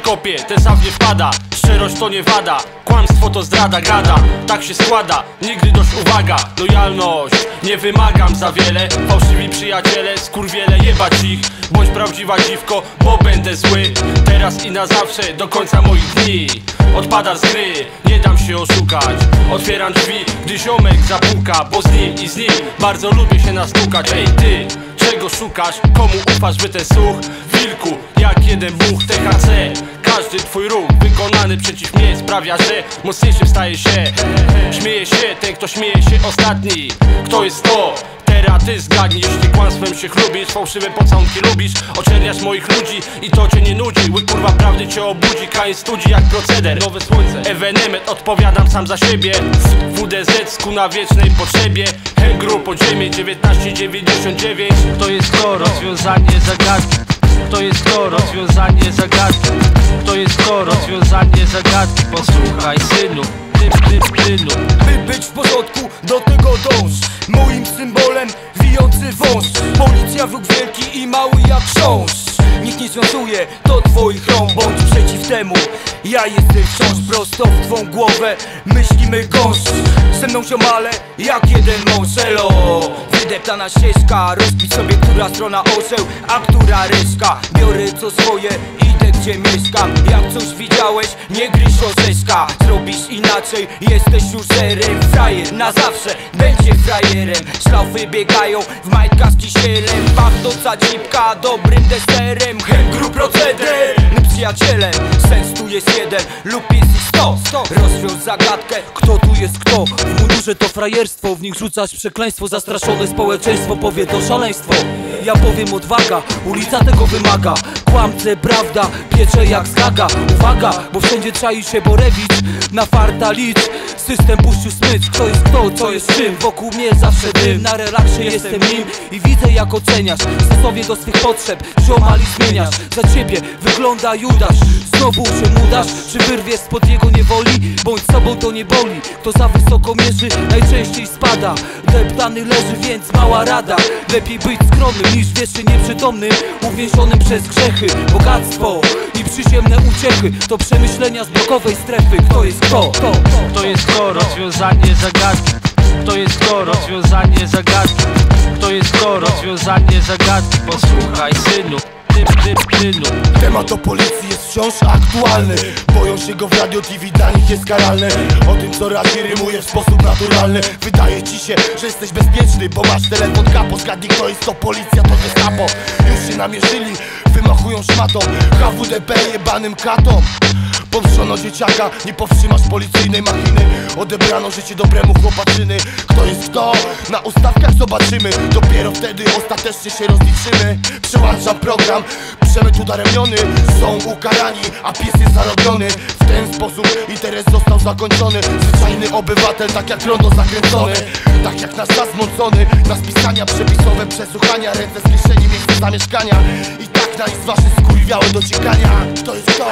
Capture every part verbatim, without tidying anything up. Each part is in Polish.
kopie, ten sam nie wpada. Szczerość to nie wada, kłamstwo to zdrada, gada. Tak się składa, nigdy dość uwaga. Lojalność, nie wymagam za wiele. Fałszywi przyjaciele, skurwiele, jebać ich. Bądź prawdziwa dziwko, bo będę zły. Teraz i na zawsze, do końca moich dni. Odpadasz z gry, nie dam się oszukać. Otwieram drzwi, gdy ziomek zapuka. Bo z nim i z nim bardzo lubię się nastukać. Ej ty, czego szukasz? Komu ufasz, by ten słuch? Wilku, jak jeden buch T H C. Każdy twój ruch wykonany przeciw mnie sprawia, że mocniejszy staje się. Śmieje się ten, kto śmieje się ostatni. Kto jest to? Teraz ty zgadnij. Jeśli kłamstwem się chlubisz, fałszywe pocałunki lubisz, oczerniasz moich ludzi i to cię nie nudzi. Łyk kurwa prawdy cię obudzi, Kain studzi jak proceder. Nowe słońce, ewenement, odpowiadam sam za siebie. W D Z ku na wiecznej potrzebie. Hengru podziemie dziewiętnaście dziewięćdziesiąt dziewięć. To jest to rozwiązanie zagadki. To jest to rozwiązanie zagadki. To jest to rozwiązanie zagadki. Posłuchaj synu, ty, ty, synu. By być w porządku, do tego dąż. Moim symbolem wijący wąż. Policja wróg wielki i mały jak chrząszcz. Nikt nie związuje do twoich rąk. Bądź przeciw temu, ja jestem wciąż prosto w twą głowę. Myślimy gąszcz, ze mną ziomale jak jeden mąż. Elo, wydeptana ścieżka, rozbić sobie, która strona orzeł, a która reszka. Biorę co swoje, idę gdzie mieszkam. Jak coś widziałeś, nie gryź orzeszka. Zrobisz inaczej, jesteś już zerem. Frajer na zawsze będzie frajerem. Szlafy biegają w majtkach z kisielem. Pachnąca dzipka dobrym deserem. Hengru proceder, my przyjacielem. Sens tu jest jeden lub jest ich sto. Rozwiąż zagadkę, kto tu jest kto? W mundurze to frajerstwo, w nich rzucać przekleństwo. Zastraszone społeczeństwo powie to szaleństwo. Ja powiem odwaga, ulica tego wymaga. Kłamce, prawda, piecze jak zgaga. Uwaga, bo wszędzie czai się Borewicz. Na farta licz, system puścił smycz. Kto jest kto, co jest czym, wokół mnie zawsze dym. Na relaksie jestem nim i widzę jak oceniasz. Stosowie do swych potrzeb, ziomali zmieniasz. Za ciebie wygląda Judasz. Znowu się mudasz, czy wyrwiesz spod jego niewoli? Bądź sobą, to nie boli. Kto za wysoko mierzy, najczęściej spada. Deptany leży, więc mała rada. Lepiej być skromnym niż wiecznie nieprzytomnym, uwięzionym przez grzechy. Bogactwo i przyziemne uciechy to przemyślenia z blokowej strefy. Kto jest kto? Kto? To jest to rozwiązanie zagadki. To jest to rozwiązanie zagadki. To jest to rozwiązanie zagadki. Posłuchaj synu, ty, ty, synu. Temat o policji jest wciąż aktualny. Boją się go w radio, T V, dla nich jest karalne. O tym co razi rymuje w sposób naturalny. Wydaje ci się, że jesteś bezpieczny, bo masz telefon kapo. Zgadnij kto jest to policja, to gestapo. Już się namierzyli, wymachują szmatą. H W D P jebanym katom. Powstrzono dzieciaka, nie powstrzymasz policyjnej machiny. Odebrano życie dobremu chłopaczyny. Kto jest kto? Na ustawkach zobaczymy. Dopiero wtedy ostatecznie się rozliczymy. Przełączam program, przemyt udaremniony. Są ukarani, a pies jest zarobiony. W ten sposób interes został zakończony. Zwyczajny obywatel, tak jak rondo zakręcony. Tak jak nasz czas zmącony. Na spisania przepisowe, przesłuchania. Ręce z kieszeni, miejsce zamieszkania. I tak na ich wasze skurwiałe dociekania. Kto jest kto?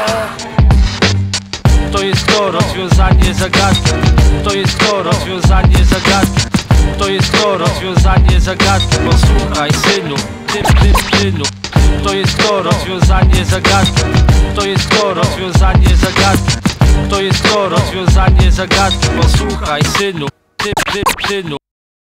To jest to rozwiązanie zagadki. To jest to rozwiązanie zagadki. To jest to rozwiązanie zagadki. Posłuchaj synu, ty, ty, synu. To jest to rozwiązanie zagadki. To jest to rozwiązanie zagadki. To jest to rozwiązanie zagadki. Posłuchaj synu, ty, ty, synu.